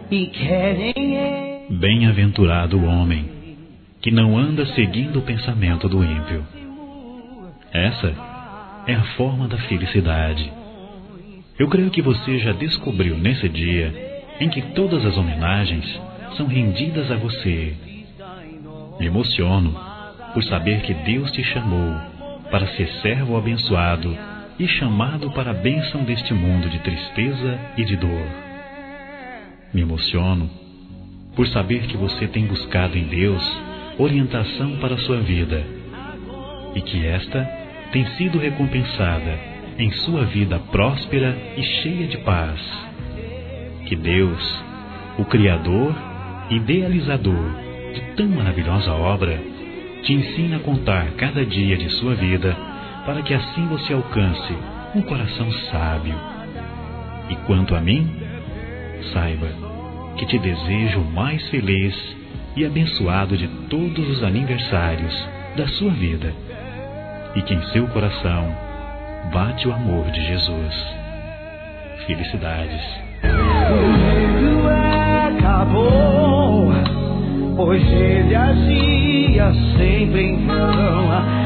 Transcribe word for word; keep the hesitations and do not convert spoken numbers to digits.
e querem. Bem-aventurado o homem que não anda seguindo o pensamento do ímpio. Essa é a forma da felicidade. Eu creio que você já descobriu nesse dia em que todas as homenagens são rendidas a você. Me emociono por saber que Deus te chamou para ser servo abençoado e chamado para a bênção deste mundo de tristeza e de dor. Me emociono por saber que você tem buscado em Deus orientação para a sua vida e que esta tem sido recompensada em sua vida próspera e cheia de paz. Que Deus, o Criador e Idealizador de tão maravilhosa obra, te ensine a contar cada dia de sua vida para que assim você alcance um coração sábio. E quanto a mim, saiba que te desejo o mais feliz e abençoado de todos os aniversários da sua vida, e que em seu coração bate o amor de Jesus. Felicidades. O medo acabou, pois ele agia sempre em vão.